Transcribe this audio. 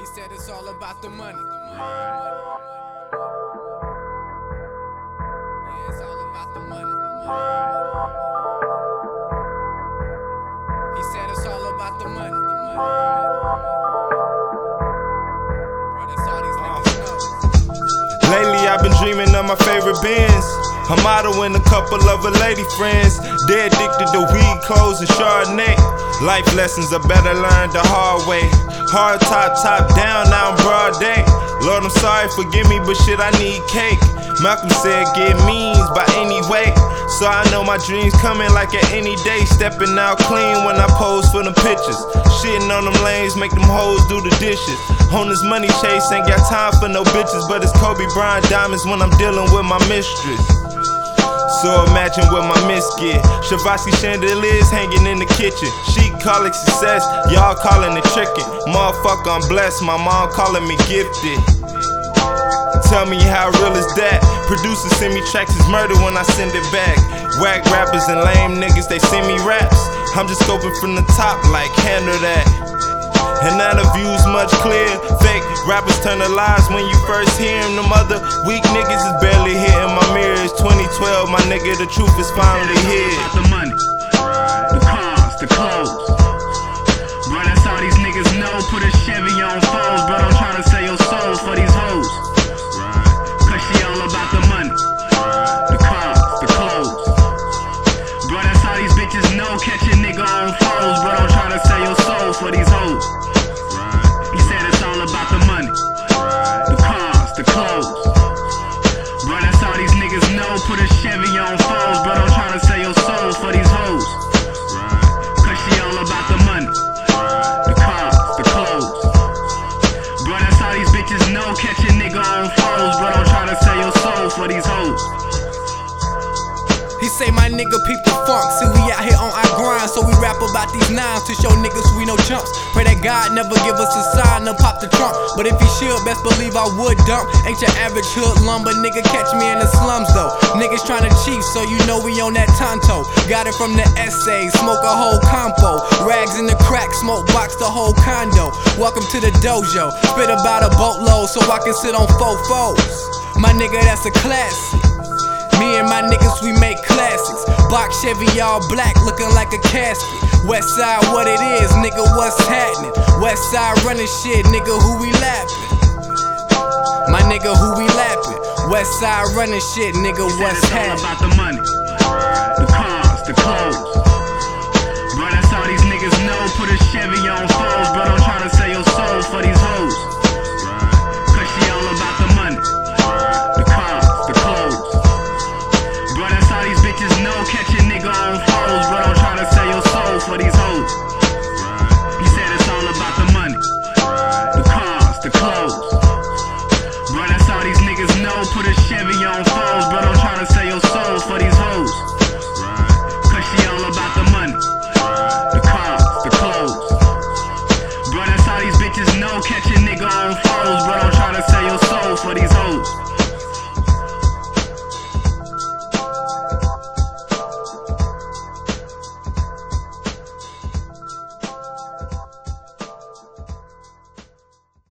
He said it's all about the money. Yeah, it's all about the money. He said it's all about the money. Bro, that's all these niggas know. Lately I've been dreaming of my favorite Benz. A model and a couple of her lady friends. They're addicted to weed, clothes, and Chardonnay. Life lessons are better learned the hard way. Hard top down, now I'm broad day. Lord, I'm sorry, forgive me, but shit, I need cake. Malcolm said get means by any way. So I know my dreams coming like at any day. Stepping out clean when I pose for them pictures. Shitting on them lanes, make them hoes do the dishes. On this money chase, ain't got time for no bitches. But it's Kobe Bryant diamonds when I'm dealing with my mistress. So imagine what my miss get. Shavassi chandeliers hanging in the kitchen. She call it success, y'all calling it trickin'. Motherfucker, I'm blessed, my mom calling me gifted. Tell me how real is that? Producers send me tracks, it's murder when I send it back. Whack rappers and lame niggas, they send me raps. I'm just scoping from the top like handle that. And now the view's much clear. Fake rappers turn to lies when you first hear them. Them other weak niggas is barely hitting my mirrors. 2012, my nigga, the truth is finally here. About the money, the cars, the clothes. Bro, that's all these niggas know. Put a Chevy on foes, bro, don't try to sell your soul for these hoes. Cause she all about the money, the cars, the clothes. Bro, that's all these bitches know. Catch a nigga on foes, bro, don't try to sell your soul for these hoes. He said it's all about the money, the cars, the clothes. Bro, that's all these niggas know. Put a Chevy on foes, bro, don't try to sell your soul for these hoes. Cause she all about the money, the cars, the clothes. Bro, that's all these bitches know. Catch a nigga on foes, bro, don't try to sell your soul for these hoes. He say my nigga peep the funk. See we out here on our grind, so we rap about these nines to show niggas we no chumps. Pray that God never give us a sign to pop the trunk. But if he should, best believe I would dump. Ain't your average hood lumber, nigga, catch me in the slums though. Niggas tryna cheat, so you know we on that tonto. Got it from the essays, smoke a whole compo. Rags in the crack, smoke box the whole condo. Welcome to the dojo, spit about a boatload so I can sit on fofos. My nigga, that's a classic. Me and my niggas, we make classics. Box Chevy all black, looking like a casket. West side, what it is, nigga, what's happening? West side running shit, nigga, who we lapping? My nigga, who we lapping? West side running shit, nigga, what's happening? It's all about the money, the cars, the clothes. Bro, that's all these niggas know. Put a Chevy on foes, bro, don't try to sell your soul for these hoes. Cause she all about the money, the cars, the clothes. Bro, that's all these bitches know. Catch a nigga on foes, bro, don't try to sell your soul for these hoes. He said it's all about the money, the cars, the clothes. Bro, that's all these niggas know. Put a Chevy on foes, bro, don't try to sell your soul for these hoes. Cause she all about the money, the cars, the clothes. Bro, that's all these bitches know. Catch a nigga on foes, bro, don't try to sell your soul for these hoes.